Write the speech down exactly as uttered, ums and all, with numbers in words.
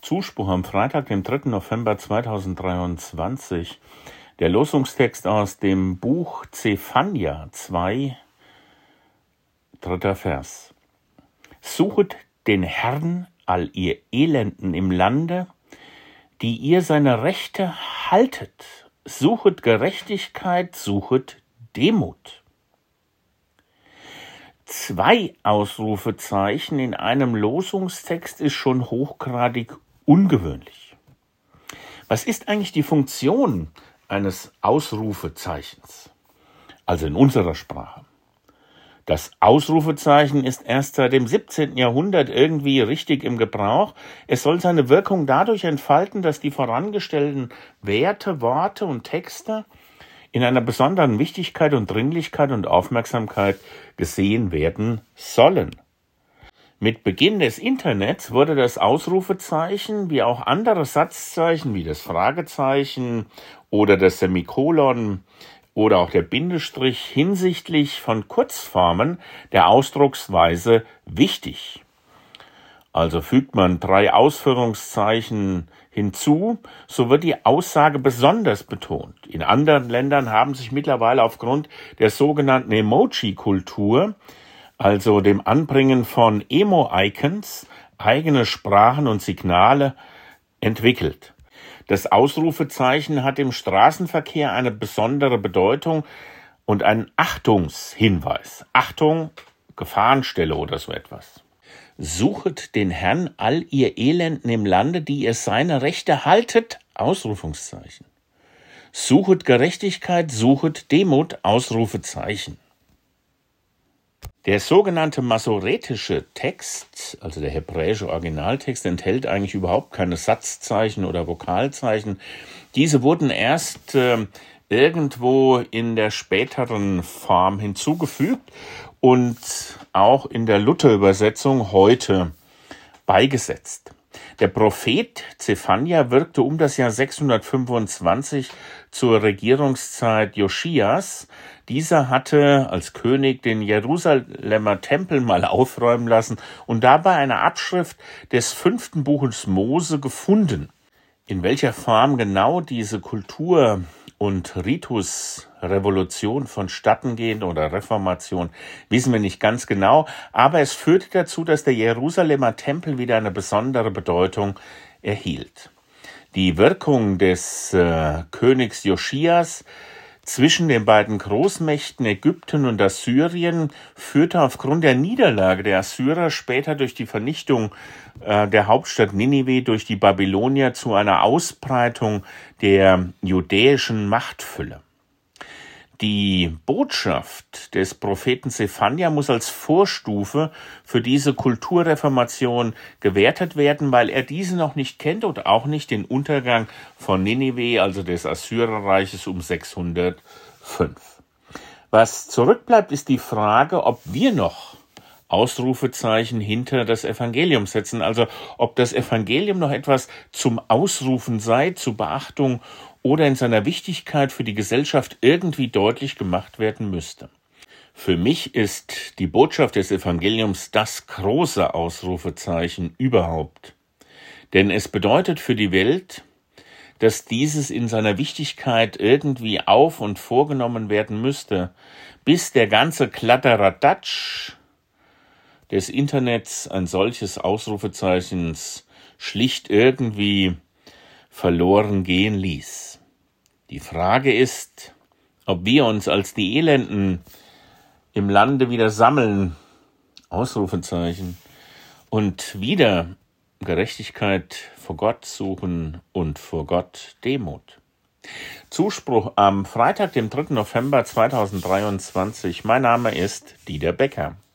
Zuspruch am Freitag, dem dritten November zweitausenddreiundzwanzig. Der Losungstext aus dem Buch Zephania zwei, dritter Vers. Suchet den Herrn, all ihr Elenden im Lande, die ihr seine Rechte haltet. Suchet Gerechtigkeit, suchet Demut. Zwei Ausrufezeichen in einem Losungstext ist schon hochgradig ungewöhnlich. Was ist eigentlich die Funktion eines Ausrufezeichens? Also in unserer Sprache. Das Ausrufezeichen ist erst seit dem siebzehnten Jahrhundert irgendwie richtig im Gebrauch. Es soll seine Wirkung dadurch entfalten, dass die vorangestellten Werte, Worte und Texte in einer besonderen Wichtigkeit und Dringlichkeit und Aufmerksamkeit gesehen werden sollen. Mit Beginn des Internets wurde das Ausrufezeichen wie auch andere Satzzeichen wie das Fragezeichen oder das Semikolon oder auch der Bindestrich hinsichtlich von Kurzformen der Ausdrucksweise wichtig. Also fügt man drei Ausführungszeichen hinzu, so wird die Aussage besonders betont. In anderen Ländern haben sich mittlerweile aufgrund der sogenannten Emoji-Kultur, also dem Anbringen von Emo-Icons, eigene Sprachen und Signale entwickelt. Das Ausrufezeichen hat im Straßenverkehr eine besondere Bedeutung und einen Achtungshinweis. Achtung, Gefahrenstelle oder so etwas. Suchet den Herrn, all ihr Elenden im Lande, die ihr seine Rechte haltet, Ausrufungszeichen. Suchet Gerechtigkeit, suchet Demut, Ausrufezeichen. Der sogenannte masoretische Text, also der hebräische Originaltext, enthält eigentlich überhaupt keine Satzzeichen oder Vokalzeichen. Diese wurden erst äh, irgendwo in der späteren Form hinzugefügt und auch in der Luther-Übersetzung heute beigesetzt. Der Prophet Zephania wirkte um das Jahr sechshundertfünfundzwanzig zur Regierungszeit Joschias. Dieser hatte als König den Jerusalemer Tempel mal aufräumen lassen und dabei eine Abschrift des fünften Buches Mose gefunden. In welcher Form genau diese Kultur- und Ritusrevolution vonstatten geht oder Reformation, wissen wir nicht ganz genau, aber es führte dazu, dass der Jerusalemer Tempel wieder eine besondere Bedeutung erhielt. Die Wirkung des äh, Königs Joschias zwischen den beiden Großmächten Ägypten und Assyrien führte aufgrund der Niederlage der Assyrer später durch die Vernichtung äh, der Hauptstadt Ninive durch die Babylonier zu einer Ausbreitung der judäischen Machtfülle. Die Botschaft des Propheten Zephania muss als Vorstufe für diese Kulturreformation gewertet werden, weil er diese noch nicht kennt und auch nicht den Untergang von Ninive, also des Assyrerreiches um sechshundertfünf. Was zurückbleibt, ist die Frage, ob wir noch Ausrufezeichen hinter das Evangelium setzen, also ob das Evangelium noch etwas zum Ausrufen sei, zur Beachtung oder in seiner Wichtigkeit für die Gesellschaft irgendwie deutlich gemacht werden müsste. Für mich ist die Botschaft des Evangeliums das große Ausrufezeichen überhaupt. Denn es bedeutet für die Welt, dass dieses in seiner Wichtigkeit irgendwie auf- und vorgenommen werden müsste, bis der ganze Kladderadatsch des Internets ein solches Ausrufezeichens schlicht irgendwie verloren gehen ließ. Die Frage ist, ob wir uns als die Elenden im Lande wieder sammeln, Ausrufezeichen, und wieder Gerechtigkeit vor Gott suchen und vor Gott Demut. Zuspruch am Freitag, dem dritten November zweitausenddreiundzwanzig. Mein Name ist Dieter Becker.